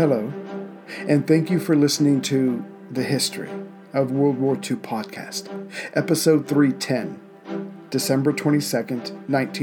Hello, and thank you for listening to The History of World War II podcast, episode 310, December 22nd,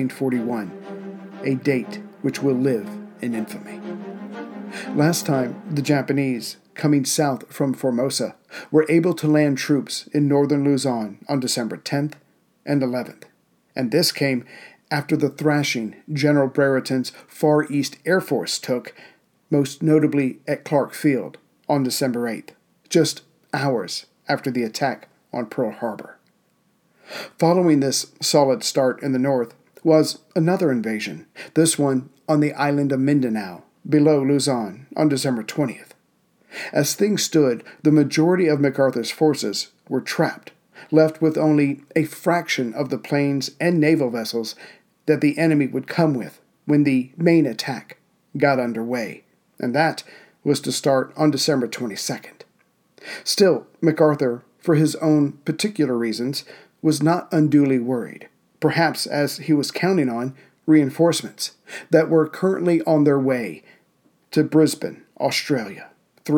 1941, a date which will live in infamy. Last time, the Japanese, coming south from Formosa, were able to land troops in northern Luzon on December 10th and 11th, and this came after the thrashing General Brereton's Far East Air Force took, most notably at Clark Field on December 8th, just hours after the attack on Pearl Harbor. Following this solid start in the north was another invasion, this one on the island of Mindanao, below Luzon, on December 20th. As things stood, the majority of MacArthur's forces were trapped, left with only a fraction of the planes and naval vessels that the enemy would come with when the main attack got underway, and that was to start on December 22nd. Still, MacArthur, for his own particular reasons, was not unduly worried, perhaps as he was counting on reinforcements that were currently on their way to Brisbane, Australia,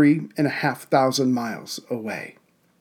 3,500 miles away.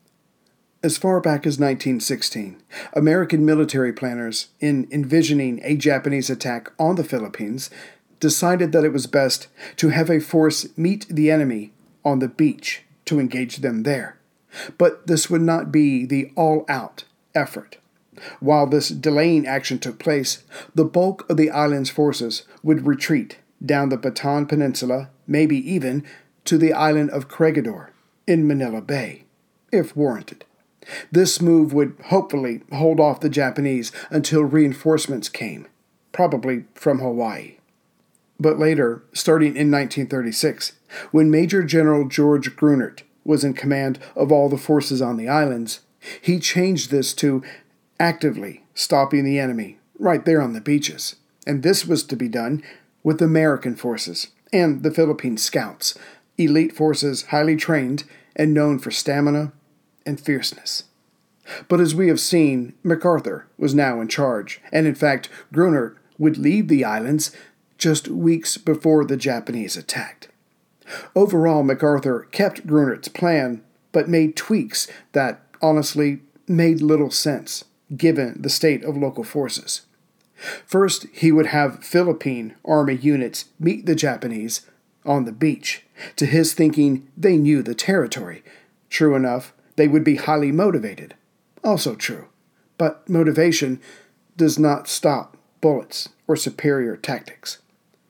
As far back as 1916, American military planners, in envisioning a Japanese attack on the Philippines, decided that it was best to have a force meet the enemy on the beach to engage them there. But this would not be the all-out effort. While this delaying action took place, the bulk of the island's forces would retreat down the Bataan Peninsula, maybe even to the island of Corregidor in Manila Bay, if warranted. This move would hopefully hold off the Japanese until reinforcements came, probably from Hawaii. But later, starting in 1936, when Major General George Grunert was in command of all the forces on the islands, he changed this to actively stopping the enemy right there on the beaches. And this was to be done with American forces and the Philippine Scouts, elite forces highly trained and known for stamina and fierceness. But as we have seen, MacArthur was now in charge, and in fact, Grunert would leave the islands just weeks before the Japanese attacked. Overall, MacArthur kept Grunert's plan, but made tweaks that, honestly, made little sense, given the state of local forces. First, he would have Philippine Army units meet the Japanese on the beach. To his thinking, they knew the territory. True enough, they would be highly motivated. Also true. But motivation does not stop bullets or superior tactics.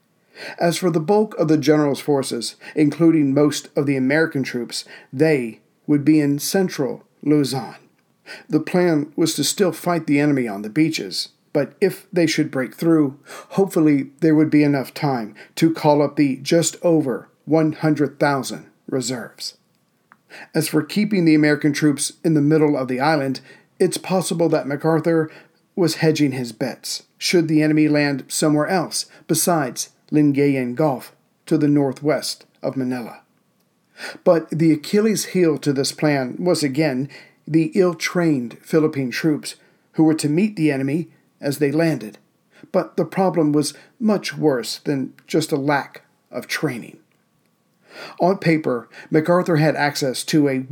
As for the bulk of the general's forces, including most of the American troops, they would be in central Luzon. The plan was to still fight the enemy on the beaches, but if they should break through, hopefully there would be enough time to call up the just over 100,000 reserves. As for keeping the American troops in the middle of the island, it's possible that MacArthur was hedging his bets, should the enemy land somewhere else besides Lingayen Gulf to the northwest of Manila. But the Achilles heel to this plan was again the ill-trained Philippine troops who were to meet the enemy as they landed. But the problem was much worse than just a lack of training. On paper, MacArthur had access to a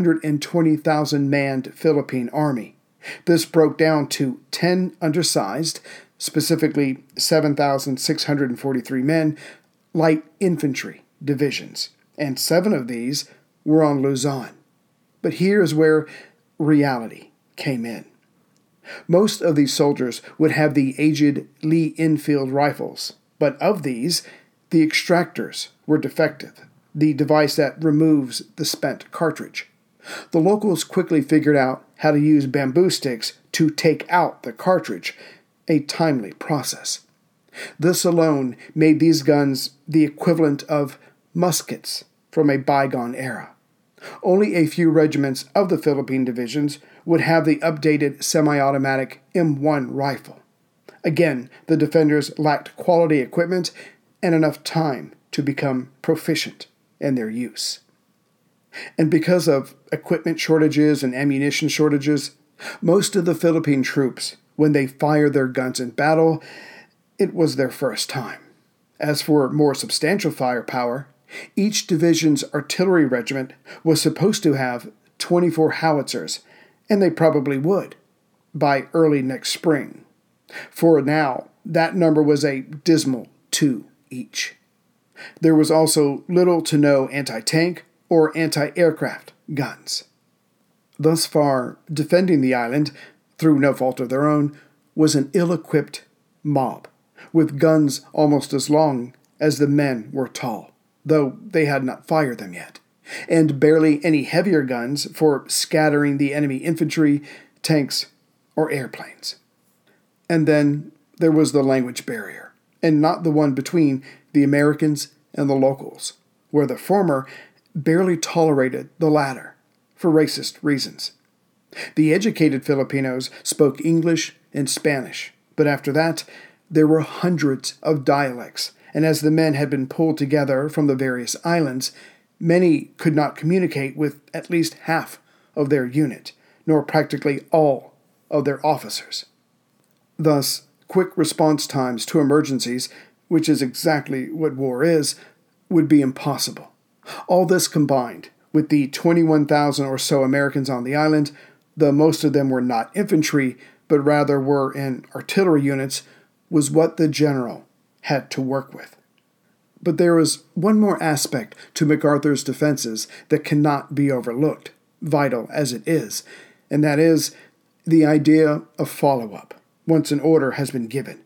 120,000-manned Philippine army. This broke down to 10 undersized, specifically 7,643 men, light infantry divisions, and 7 of these were on Luzon. But here is where reality came in. Most of these soldiers would have the aged Lee Enfield rifles, but of these, the extractors were defective, the device that removes the spent cartridge. The locals quickly figured out how to use bamboo sticks to take out the cartridge, a timely process. This alone made these guns the equivalent of muskets from a bygone era. Only a few regiments of the Philippine divisions would have the updated semi-automatic M1 rifle. Again, the defenders lacked quality equipment and enough time to become proficient in their use. And because of equipment shortages and ammunition shortages, most of the Philippine troops, when they fired their guns in battle, it was their first time. As for more substantial firepower, Each division's artillery regiment was supposed to have 24 howitzers, and they probably would, by early next spring. For now, that number was a dismal 2 each. There was also little to no anti-tank or anti-aircraft guns. Thus far, defending the island, through no fault of their own, was an ill-equipped mob, with guns almost as long as the men were tall, though they had not fired them yet, and barely any heavier guns for scattering the enemy infantry, tanks, or airplanes. And then there was the language barrier, and not the one between the Americans and the locals, where the former barely tolerated the latter for racist reasons. The educated Filipinos spoke English and Spanish, but after that, there were hundreds of dialects, and as the men had been pulled together from the various islands, many could not communicate with at least half of their unit, nor practically all of their officers. Thus, quick response times to emergencies, which is exactly what war is, would be impossible. All this combined with the 21,000 or so Americans on the island, though most of them were not infantry, but rather were in artillery units, was what the general had to work with. But there was one more aspect to MacArthur's defenses that cannot be overlooked, vital as it is, and that is the idea of follow-up, once an order has been given.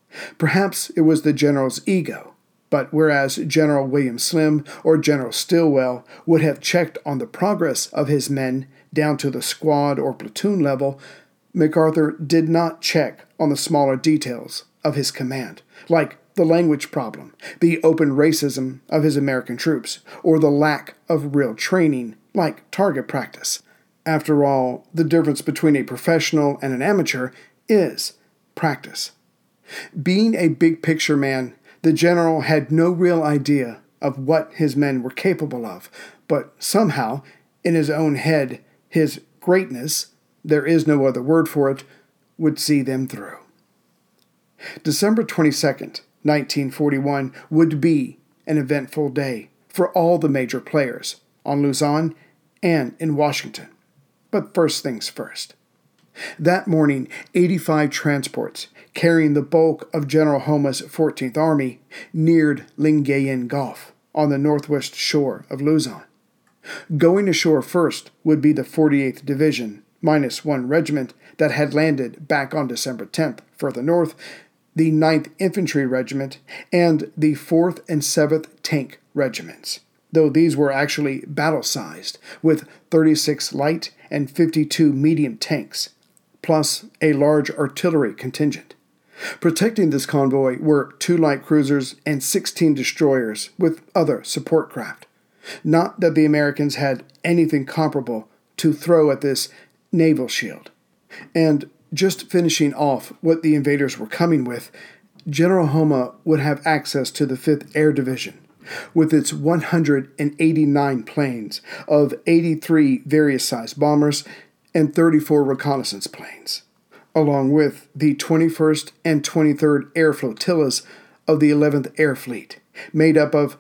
Perhaps it was the general's ego, but whereas General William Slim or General Stilwell would have checked on the progress of his men down to the squad or platoon level, MacArthur did not check on the smaller details of his command, like the language problem, the open racism of his American troops, or the lack of real training, like target practice. After all, the difference between a professional and an amateur is practice. Being a big-picture man, the general had no real idea of what his men were capable of, but somehow, in his own head, his greatness, there is no other word for it, would see them through. December 22nd, 1941 would be an eventful day for all the major players on Luzon and in Washington. But first things first. That morning, 85 transports carrying the bulk of General Homa's 14th Army neared Lingayen Gulf on the northwest shore of Luzon. Going ashore first would be the 48th Division, minus one regiment that had landed back on December 10th further north, the 9th Infantry Regiment, and the 4th and 7th Tank Regiments, though these were actually battle-sized, with 36 light and 52 medium tanks, plus a large artillery contingent. Protecting this convoy were 2 light cruisers and 16 destroyers with other support craft. Not that the Americans had anything comparable to throw at this naval shield. And just finishing off what the invaders were coming with, General Homa would have access to the 5th Air Division, with its 189 planes of 83 various-sized bombers and 34 reconnaissance planes, along with the 21st and 23rd Air Flotillas of the 11th Air Fleet, made up of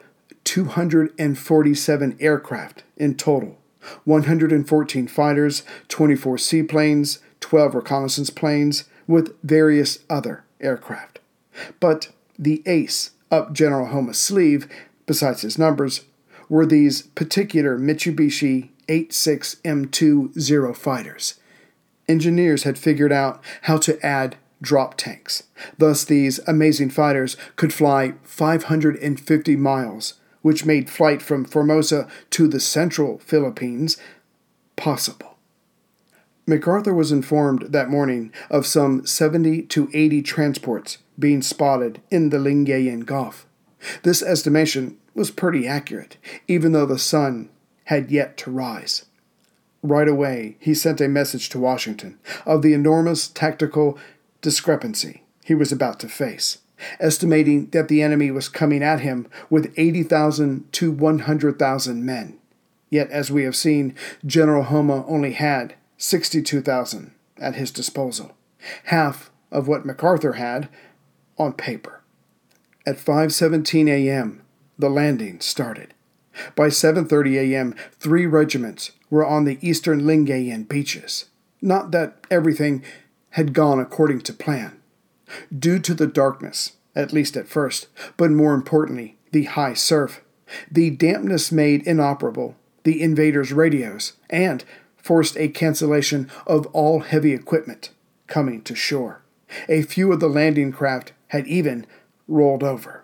247 aircraft in total, 114 fighters, 24 seaplanes, 12 reconnaissance planes, with various other aircraft. But the ace up General Homa's sleeve, besides his numbers, were these particular Mitsubishi 86M2 fighters. Engineers had figured out how to add drop tanks. Thus, these amazing fighters could fly 550 miles, which made flight from Formosa to the central Philippines possible. MacArthur was informed that morning of some 70 to 80 transports being spotted in the Lingayen Gulf. This estimation was pretty accurate, even though the sun had yet to rise. Right away, he sent a message to Washington of the enormous tactical discrepancy he was about to face, estimating that the enemy was coming at him with 80,000 to 100,000 men. Yet, as we have seen, General Homa only had 62,000 at his disposal, half of what MacArthur had on paper. At 5:17 a.m., the landing started, By 7:30 a.m., 3 regiments were on the eastern Lingayen beaches. Not that everything had gone according to plan. Due to the darkness, at least at first, but more importantly, the high surf, the dampness made inoperable the invaders' radios and forced a cancellation of all heavy equipment coming to shore. A few of the landing craft had even rolled over.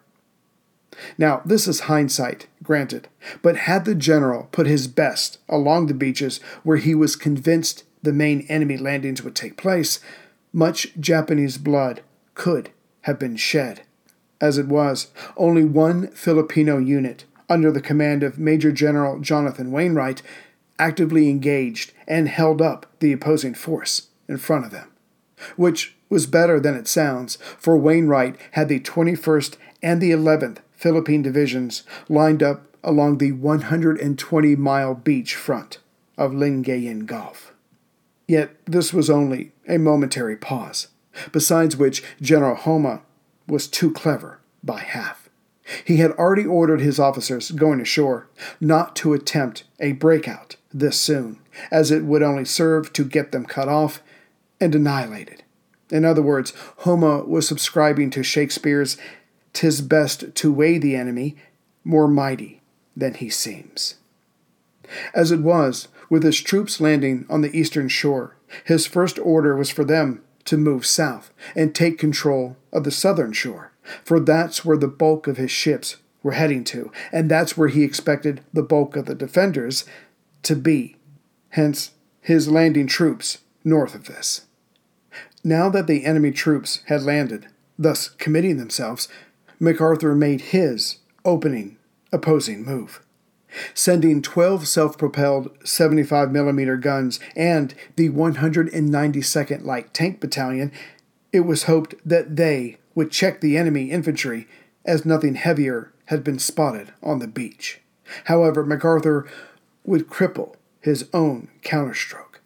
Now, this is hindsight, granted, but had the general put his best along the beaches where he was convinced the main enemy landings would take place, much Japanese blood could have been shed. As it was, only one Filipino unit, under the command of Major General Jonathan Wainwright, actively engaged and held up the opposing force in front of them, which was better than it sounds, for Wainwright had the 21st and the 11th Philippine Divisions lined up along the 120-mile beach front of Lingayen Gulf. Yet this was only a momentary pause, besides which General Homma was too clever by half. He had already ordered his officers going ashore not to attempt a breakout this soon, as it would only serve to get them cut off and annihilated. In other words, Homma was subscribing to Shakespeare's "'Tis best to weigh the enemy more mighty than he seems." As it was, with his troops landing on the eastern shore, his first order was for them to move south and take control of the southern shore, for that's where the bulk of his ships were heading to, and that's where he expected the bulk of the defenders to be, hence his landing troops north of this. Now that the enemy troops had landed, thus committing themselves, MacArthur made his opening opposing move. Sending 12 self-propelled 75mm guns and the 192nd Light Tank Battalion, it was hoped that they would check the enemy infantry, as nothing heavier had been spotted on the beach. However, MacArthur would cripple his own counterstroke.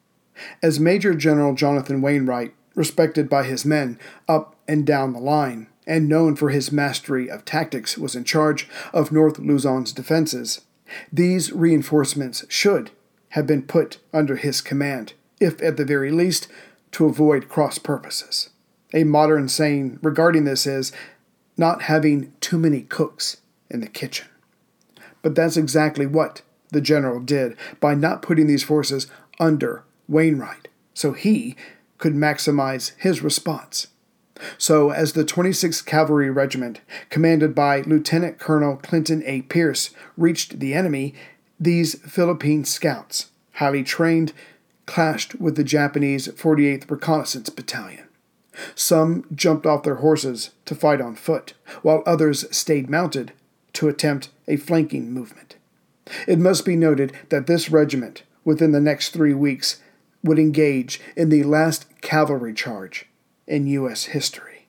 As Major General Jonathan Wainwright, respected by his men up and down the line, and known for his mastery of tactics, was in charge of North Luzon's defenses, these reinforcements should have been put under his command, if at the very least, to avoid cross purposes. A modern saying regarding this is, not having too many cooks in the kitchen. But that's exactly what the general did by not putting these forces under Wainwright, so he could maximize his response. So, as the 26th Cavalry Regiment, commanded by Lieutenant Colonel Clinton A. Pierce, reached the enemy, these Philippine scouts, highly trained, clashed with the Japanese 48th Reconnaissance Battalion. Some jumped off their horses to fight on foot, while others stayed mounted to attempt a flanking movement. It must be noted that this regiment, within the next 3 weeks, would engage in the last cavalry charge in U.S. history.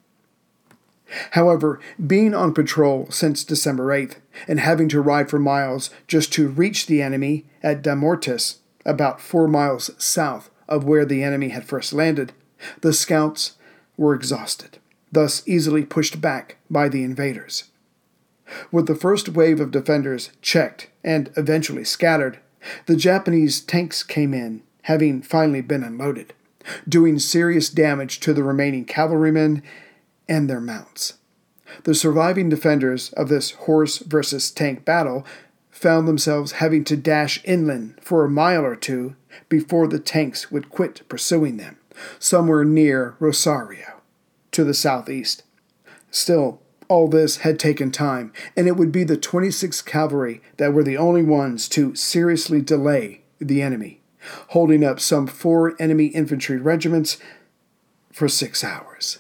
However, being on patrol since December 8th and having to ride for miles just to reach the enemy at Damortis, about 4 miles south of where the enemy had first landed, the scouts were exhausted, thus easily pushed back by the invaders. With the first wave of defenders checked and eventually scattered, the Japanese tanks came in, having finally been unloaded, doing serious damage to the remaining cavalrymen and their mounts. The surviving defenders of this horse versus tank battle found themselves having to dash inland for a mile or two before the tanks would quit pursuing them, somewhere near Rosario, to the southeast. Still, all this had taken time, and it would be the 26th Cavalry that were the only ones to seriously delay the enemy, holding up some 4 enemy infantry regiments for 6 hours.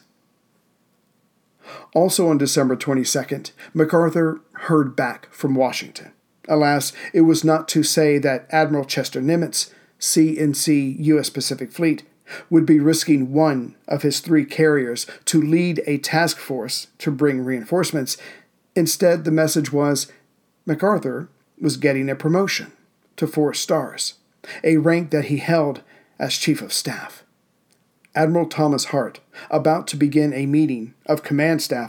Also on December 22nd, MacArthur heard back from Washington. Alas, it was not to say that Admiral Chester Nimitz, C&C U.S. Pacific Fleet, would be risking one of his 3 carriers to lead a task force to bring reinforcements. Instead, the message was MacArthur was getting a promotion to 4 stars, a rank that he held as Chief of Staff. Admiral Thomas Hart, about to begin a meeting of command staff,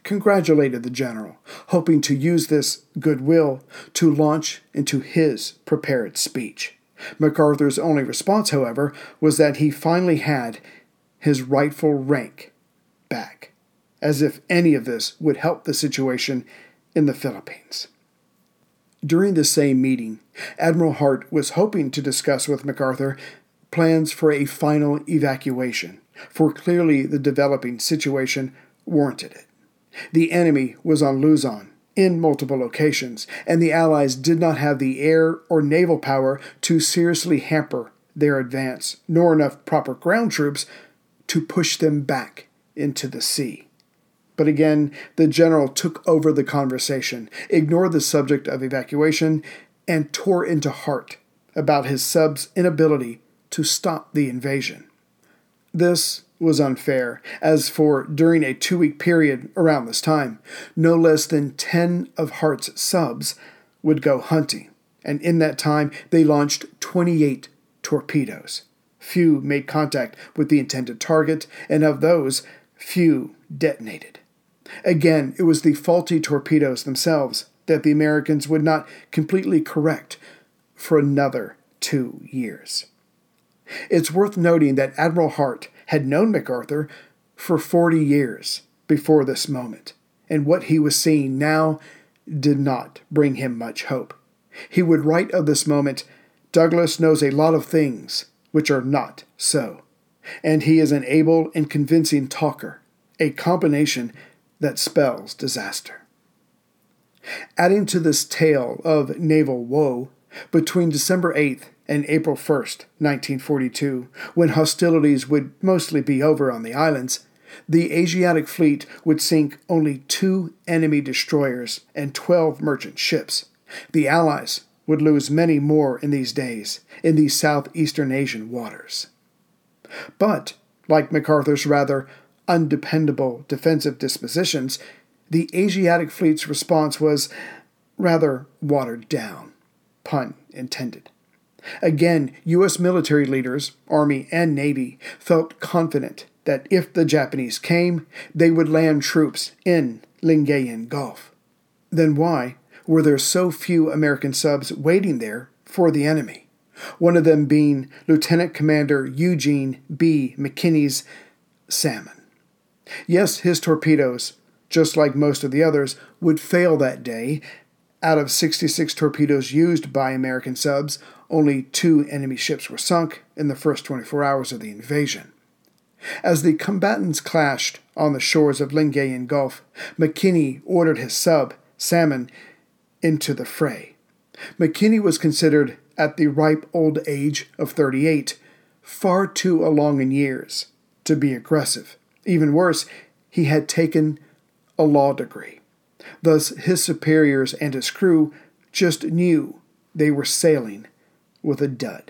congratulated the general, hoping to use this goodwill to launch into his prepared speech. MacArthur's only response, however, was that he finally had his rightful rank back, as if any of this would help the situation in the Philippines. During the same meeting, Admiral Hart was hoping to discuss with MacArthur plans for a final evacuation, for clearly the developing situation warranted it. The enemy was on Luzon in multiple locations, and the Allies did not have the air or naval power to seriously hamper their advance, nor enough proper ground troops to push them back into the sea. But again, the general took over the conversation, ignored the subject of evacuation, and tore into Hart about his sub's inability to stop the invasion. This was unfair, as for during a 2-week period around this time, no less than 10 of Hart's subs would go hunting, and in that time they launched 28 torpedoes. Few made contact with the intended target, and of those, few detonated. Again, it was the faulty torpedoes themselves that the Americans would not completely correct for another 2 years. It's worth noting that Admiral Hart had known MacArthur for 40 years before this moment, and what he was seeing now did not bring him much hope. He would write of this moment, "Douglas knows a lot of things which are not so, and he is an able and convincing talker, a combination that spells disaster." Adding to this tale of naval woe, between December 8th and April 1st, 1942, when hostilities would mostly be over on the islands, the Asiatic fleet would sink only 2 enemy destroyers and 12 merchant ships. The Allies would lose many more in these days in the southeastern Asian waters. But, like MacArthur's rather undependable defensive dispositions, the Asiatic fleet's response was rather watered down, pun intended. Again, U.S. military leaders, Army and Navy, felt confident that if the Japanese came, they would land troops in Lingayen Gulf. Then why were there so few American subs waiting there for the enemy? One of them being Lieutenant Commander Eugene B. McKinney's Salmon. Yes, his torpedoes, just like most of the others, would fail that day. Out of 66 torpedoes used by American subs, only 2 enemy ships were sunk in the first 24 hours of the invasion. As the combatants clashed on the shores of Lingayen Gulf, McKinney ordered his sub, Salmon, into the fray. McKinney was considered, at the ripe old age of 38, far too along in years to be aggressive. Even worse, he had taken a law degree. Thus, his superiors and his crew just knew they were sailing with a dud.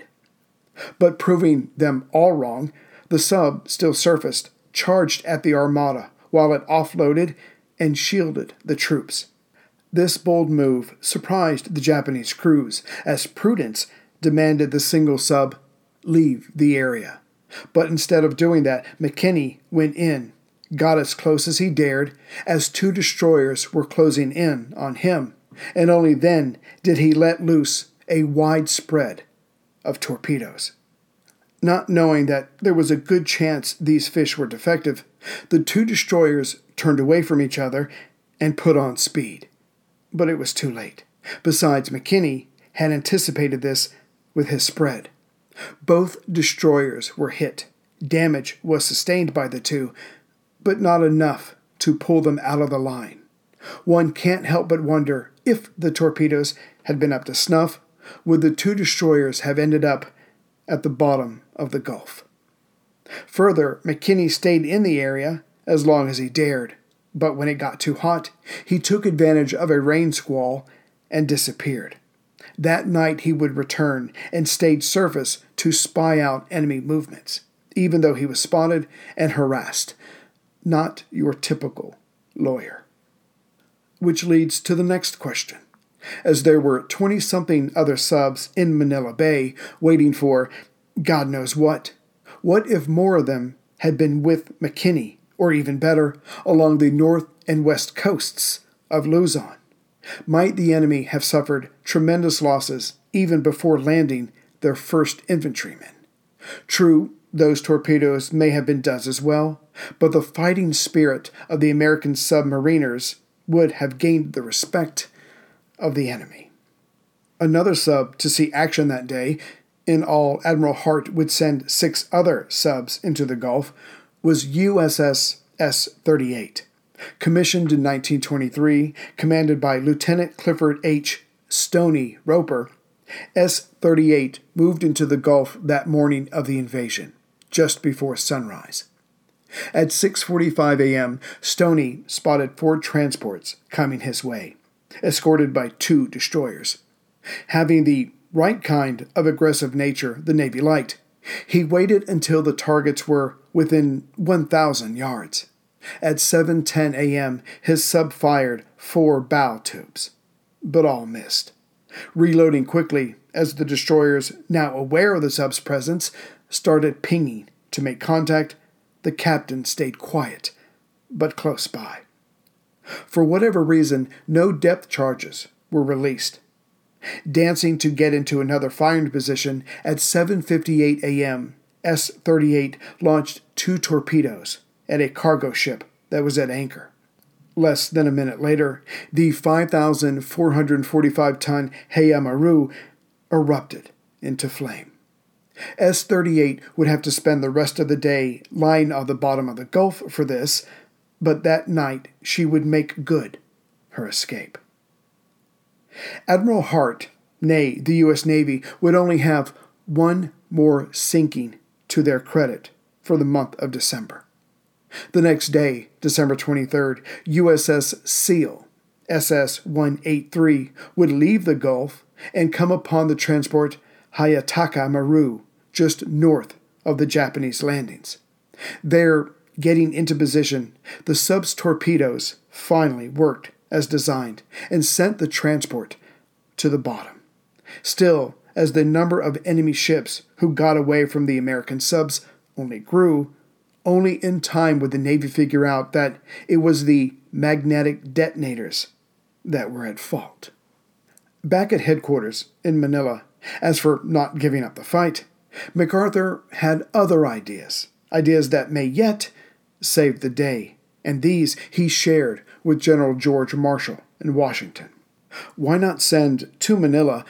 But proving them all wrong, the sub still surfaced, charged at the Armada while it offloaded and shielded the troops. This bold move surprised the Japanese crews, as prudence demanded the single sub leave the area. But instead of doing that, McKinney went in, got as close as he dared, as 2 destroyers were closing in on him, and only then did he let loose a wide spread of torpedoes. Not knowing that there was a good chance these fish were defective, the 2 destroyers turned away from each other and put on speed. But it was too late. Besides, McKinney had anticipated this with his spread. Both destroyers were hit. Damage was sustained by the 2, but not enough to pull them out of the line. One can't help but wonder if the torpedoes had been up to snuff, would the 2 destroyers have ended up at the bottom of the Gulf. Further, McKinney stayed in the area as long as he dared, but when it got too hot, he took advantage of a rain squall and disappeared. That night he would return and stayed surface to spy out enemy movements, even though he was spotted and harassed. Not your typical lawyer. Which leads to the next question. As there were 20-something other subs in Manila Bay waiting for God knows what if more of them had been with McKinney or even better, along the north and west coasts of Luzon. Might the enemy have suffered tremendous losses even before landing their first infantrymen? True, those torpedoes may have been done as well, but the fighting spirit of the American submariners would have gained the respect of the enemy. Another sub to see action that day, in all Admiral Hart would send 6 other subs into the Gulf, was USS S-38. Commissioned in 1923, commanded by Lieutenant Clifford H. Stony Roper, S-38 moved into the Gulf that morning of the invasion, just before sunrise. At 6:45 a.m., Stony spotted 4 transports coming his way, escorted by 2 destroyers. Having the right kind of aggressive nature the Navy liked, he waited until the targets were within 1,000 yards. At 7:10 a.m., his sub fired 4 bow tubes, but all missed. Reloading quickly as the destroyers, now aware of the sub's presence, started pinging to make contact, the captain stayed quiet, but close by. For whatever reason, no depth charges were released. Dancing to get into another firing position, at 7:58 a.m., S-38 launched 2 torpedoes at a cargo ship that was at anchor. Less than a minute later, the 5,445-ton Heya Maru erupted into flame. S-38 would have to spend the rest of the day lying on the bottom of the Gulf for this, but that night she would make good her escape. Admiral Hart, nay, the U.S. Navy, would only have 1 more sinking to their credit for the month of December. The next day, December 23rd, USS Seal, SS-183, would leave the Gulf and come upon the transport Hayataka Maru, just north of the Japanese landings. There, getting into position, the sub's torpedoes finally worked as designed and sent the transport to the bottom. Still, as the number of enemy ships who got away from the American subs only grew, only in time would the Navy figure out that it was the magnetic detonators that were at fault. Back at headquarters in Manila, as for not giving up the fight, MacArthur had other ideas that may yet save the day, and these he shared with General George Marshall in Washington. Why not send to Manila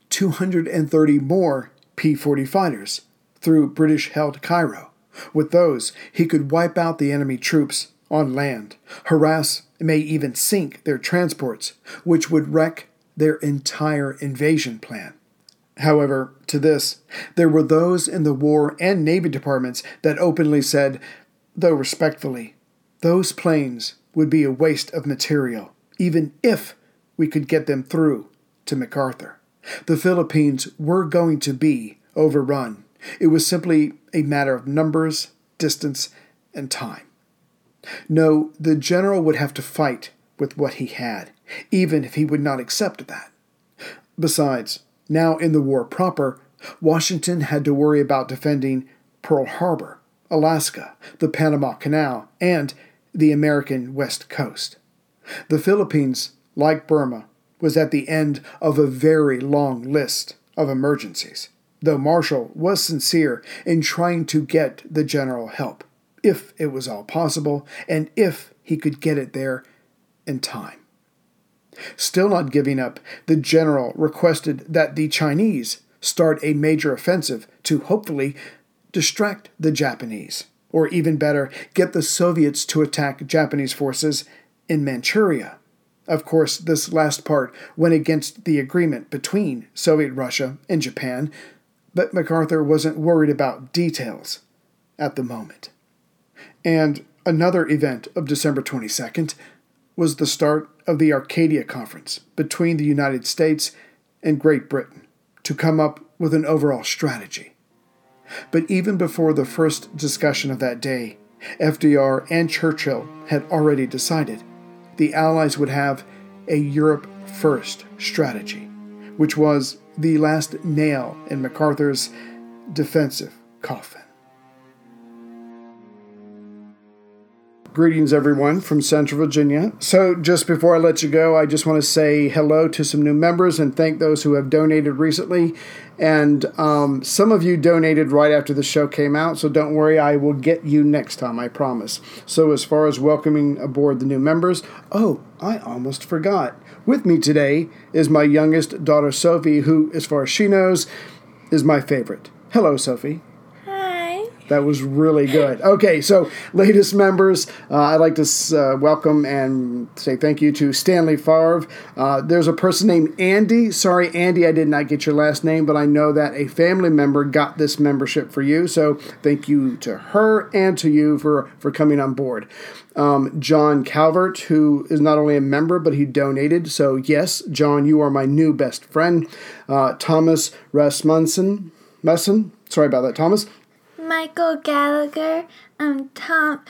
230 more P-40 fighters through British-held Cairo? With those, he could wipe out the enemy troops on land, harass, and may even sink their transports, which would wreck their entire invasion plan. However, to this, there were those in the War and Navy departments that openly said, though respectfully, those planes would be a waste of material, even if we could get them through to MacArthur. The Philippines were going to be overrun. It was simply a matter of numbers, distance, and time. No, the general would have to fight with what he had, even if he would not accept that. Besides, now in the war proper, Washington had to worry about defending Pearl Harbor, Alaska, the Panama Canal, and the American West Coast. The Philippines, like Burma, was at the end of a very long list of emergencies, though Marshall was sincere in trying to get the general help, if it was all possible, and if he could get it there in time. Still not giving up, the general requested that the Chinese start a major offensive to hopefully distract the Japanese, or even better, get the Soviets to attack Japanese forces in Manchuria. Of course, this last part went against the agreement between Soviet Russia and Japan, but MacArthur wasn't worried about details at the moment. And another event of December 22nd was the start of the Arcadia Conference between the United States and Great Britain to come up with an overall strategy. But even before the first discussion of that day, FDR and Churchill had already decided the Allies would have a Europe First strategy, which was the last nail in MacArthur's defensive coffin. Greetings, everyone, from Central Virginia. So just before I let you go, I just want to say hello to some new members and thank those who have donated recently. And some of you donated right after the show came out, so don't worry, I will get you next time, I promise. So as far as welcoming aboard the new members, I almost forgot. With me today is my youngest daughter, Sophie, who, as far as she knows, is my favorite. Hello, Sophie. That was really good. Okay, so latest members, I'd like to welcome and say thank you to Stanley Favre. There's a person named Andy. Sorry, Andy, I did not get your last name, but I know that a family member got this membership for you. So thank you to her and to you for coming on board. John Calvert, who is not only a member, but he donated. So yes, John, you are my new best friend. Thomas Rasmussen. Sorry about that, Thomas. Michael Gallagher, Douglas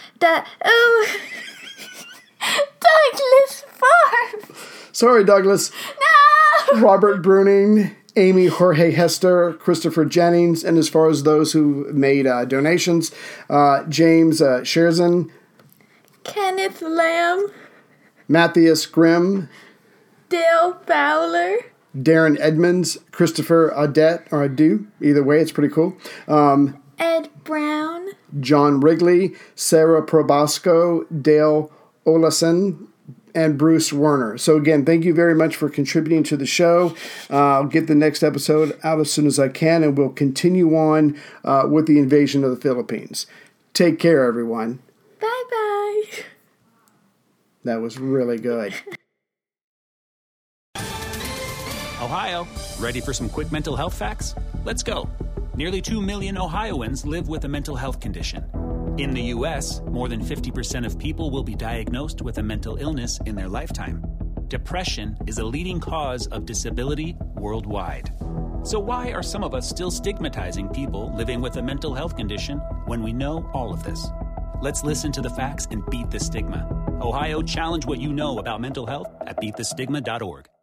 Farm. Sorry, Douglas. No! Robert Bruning, Amy Jorge Hester, Christopher Jennings, and as far as those who made donations, James Sherzan, Kenneth Lamb, Matthias Grimm, Dale Fowler, Darren Edmonds, Christopher Adu, either way, it's pretty cool. Ed Brown, John Wrigley, Sarah Probasco, Dale Olason, and Bruce Werner. So again, thank you very much for contributing to the show. I'll get the next episode out as soon as I can, and we'll continue on with the invasion of the Philippines. Take care, everyone. Bye-bye. That was really good. Ohio, ready for some quick mental health facts? Let's go. Nearly 2 million Ohioans live with a mental health condition. In the U.S., more than 50% of people will be diagnosed with a mental illness in their lifetime. Depression is a leading cause of disability worldwide. So why are some of us still stigmatizing people living with a mental health condition when we know all of this? Let's listen to the facts and beat the stigma. Ohio, challenge what you know about mental health at beatthestigma.org.